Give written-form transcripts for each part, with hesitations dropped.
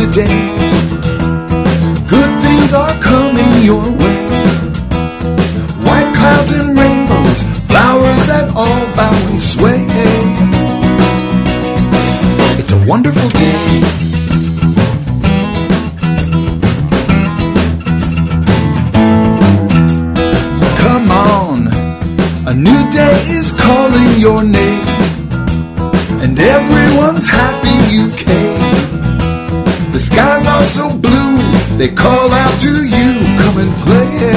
day. Good things are coming your way. White clouds and rainbows, flowers that all bow and sway. It's a wonderful day. Come on, a new day is calling your name, and everyone's happy you came. The skies are so blue, they call out to you, come and play.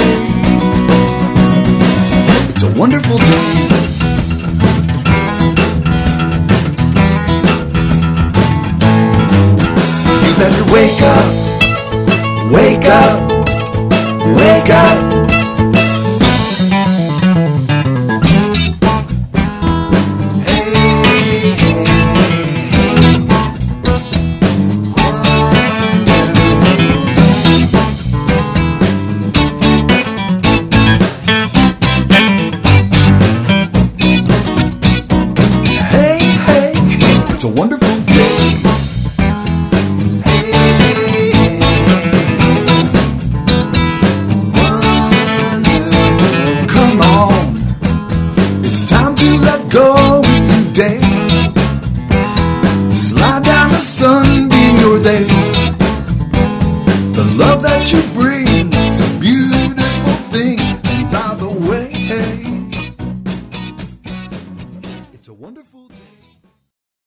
It's a wonderful day. You better wake up, wake up, wake up. It's a wonderful day. Come on, it's time to let go of your day. Slide down the sunbeam your day. The love that you bring